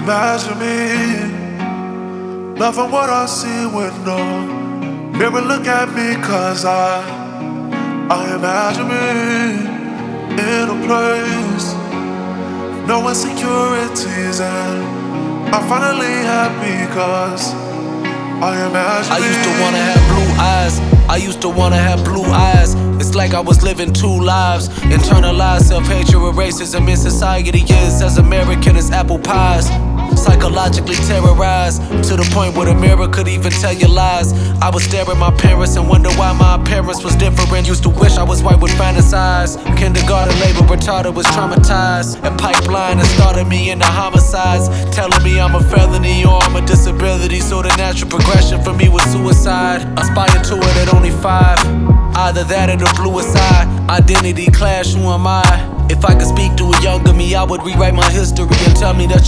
Imagine me, loving what I see with no mirror look at me, cause I imagine me in a place, no insecurities, and I'm finally happy cause I imagine I me. used to wanna have blue eyes. I used to wanna have blue eyes. It's like I was living two lives. Internalized self-hatred with racism in society is as American as apple pies. Psychologically terrorized to the point where the mirror could even tell you lies. I would stare at my parents and wonder why my appearance was different. Used to wish I was white with fantasize. Kindergarten label retarded was traumatized. And pipeline that started me into homicides, telling me I'm a felony or I'm a disability. So the natural progression for me was suicide. Aspired to it at only 5. Either that or the bluest eye. Identity clash, who am I? If I could speak to a younger me, I would rewrite my history and tell me that